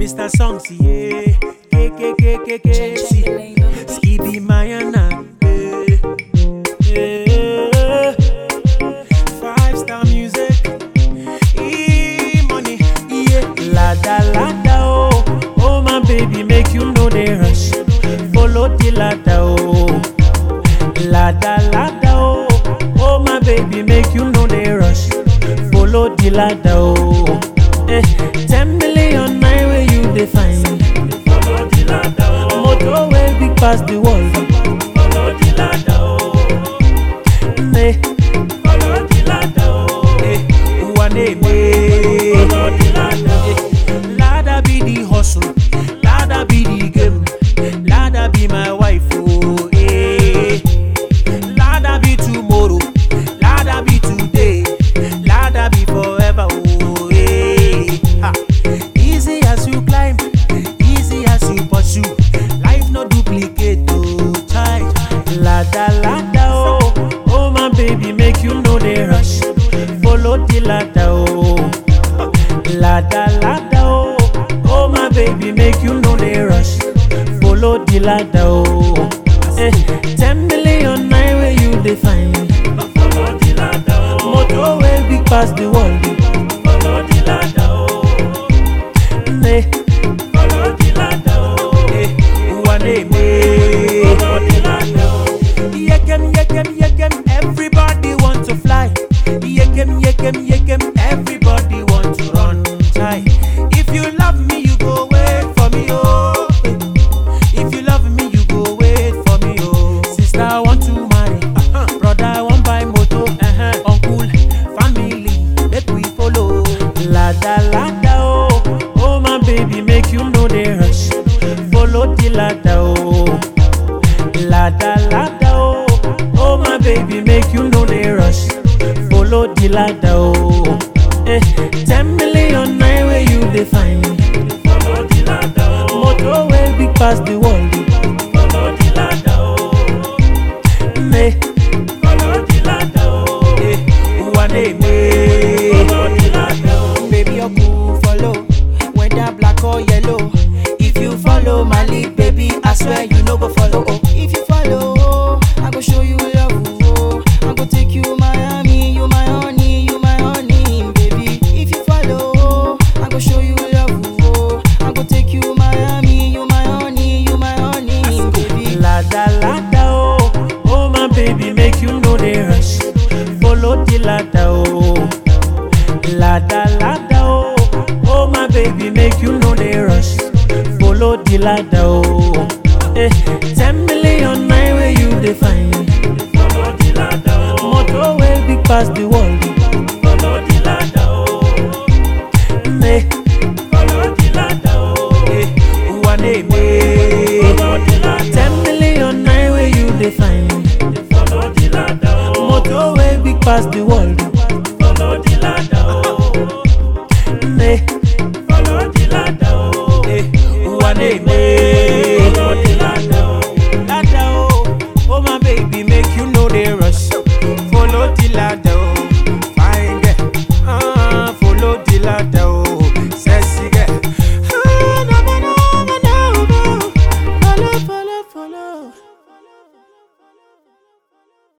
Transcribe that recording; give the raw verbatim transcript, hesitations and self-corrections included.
Mister Songs, yeah. K K K K K C. Skibby Mayana. Yeah. Yeah. Five star music. E money. Yeah. Lada lada oh. Oh my baby, make you know they rush. Follow the ladder oh. Lada lada oh. Oh my baby, make you know they rush. Follow the ladder oh. Eh, ten million nine where you define. Follow the ladder oh. Motor way big past the world. Follow the ladder oh. Eh, Follow the ladder oh. eh, one eh, Follow the ladder oh. Ladder be the hustle, ladder be the game, ladder be my wife oh. Eh, ladder be tomorrow, ladder be today, ladder be forever oh. Eh, ha. Easy as you climb, easy as you pursue. Life no duplicate oh, child. Ladder ladder oh, oh my baby, make you know they rush. Follow the ladder oh. Ladder ladder oh, oh my baby, make you know they rush. Follow the ladder oh. Eh, ten million nine where you define. Follow the ladder oh. Motor way big past the world. Follow the ladder oh. Eh, Follow the ladder oh. eh, one eh, eh. Follow the ladder oh. Yekem, yekem, yekem, everybody want to fly. Yekem, yekem, yekem, everybody want to run. Chai. If you love me, you go wait for me, oh. If you love me, you go wait for me, oh. Sister, I want to marry. Uh-huh. Brother, I want buy motor. Uh-huh. Uncle, family, make we follow. Ladder, ladder, oh. Oh, my baby, make you know they rush. Follow the ladder, oh. Ladder, ladder, oh. Oh my baby, make you know they rush. Follow the ladder, oh. Eh, ten million nine where you define. Follow the ladder oh. Motor way big past the world. Follow the ladder oh. Eh, Follow the ladder oh. eh, one eh, eh. Follow the ladder oh. Baby, you cool follow, whether black or yellow. If you follow my lead, baby, I swear you no go follow. Oh, if you follow, oh, I go show you love. Oh, I go take you Miami, you my honey, you my honey, baby. If you follow, oh, I go show you love. Oh, I go take you Miami, you my honey, you my honey, baby. Ladder, ladder, oh. Oh my baby, make you know they rush. Follow the ladder, oh. Ladder, ladder, oh. Oh my baby, make you know they rush. Follow the ladder, oh. Eh, ten million nine where you define. Follow the ladder oh. Motor way big past the world.